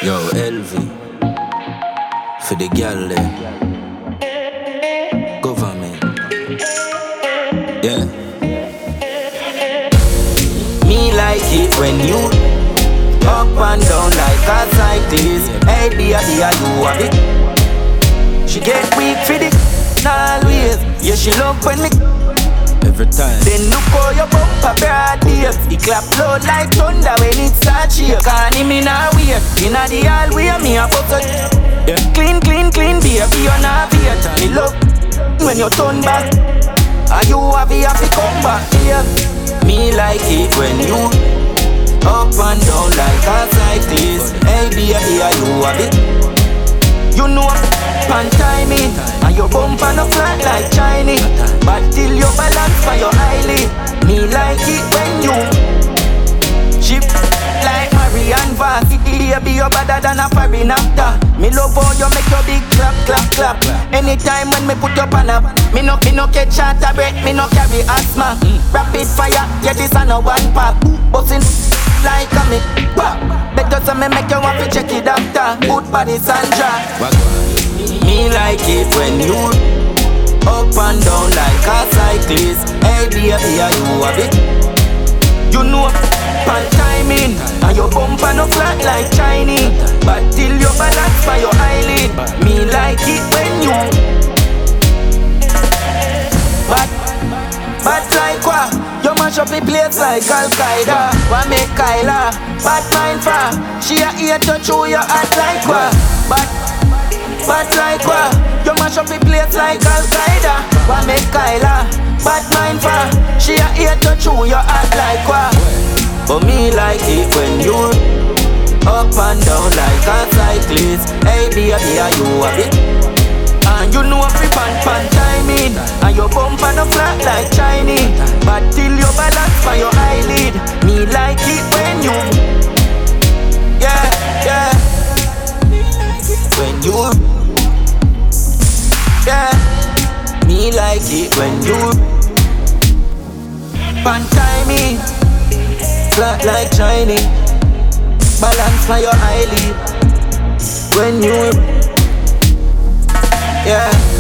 Yo, LV, for the girl there. Government, yeah. Me like it when you up and down like a cyclist. Hey, dear, you have it. She get weak for the always. Yeah, she love when me every time. Then look how your bumper broad day. It clap loud like thunder when it start shake. Can't him in a wait. Inna the hallway me a put it. Yeah. Clean, baby, you not wait. Me love when you turn back. And you have to come back. Yeah. Me like it when you up and down like a cyclist. Hey, dear, you have it. You know pan timing, and your bumper no flat like Chinese. But till you balance for your eyelid. Me like it when you chip like Marianne Vaz. Baby, you better than a foreign actor. Me love how you make your big clap. Anytime when me put up on a me no catch shot a breath, me no carry asthma. Rapid fire, yeah this a no one pop. Bustin' like a me pop. Better so me make you want to check it doctor. Good body Sandra. Me like it when you up and down like a cyclist. Hey dear, you have it. You know pan timing, and your bumper no flat like Chinese. But till you balance for your eyelid. Me like it when you But like what? You mash up the place like Al-Qaeda. What make Kyla bad mind for? She a here to chew your heart like what? But like what? You mash up the place like Al-Qaeda. What make Kyla bad mind for? She a here to chew your heart like what? But me like it when you up and down like a cyclist. Hey dear, you have it. And you know if you pan timing, and your bumper no flat like Chinese. But till you balance for your eyelid. Me like it when you yeah. When you yeah. Me like it when you pan timing, flat like Chinese. Balance for your eyelid. When you yeah.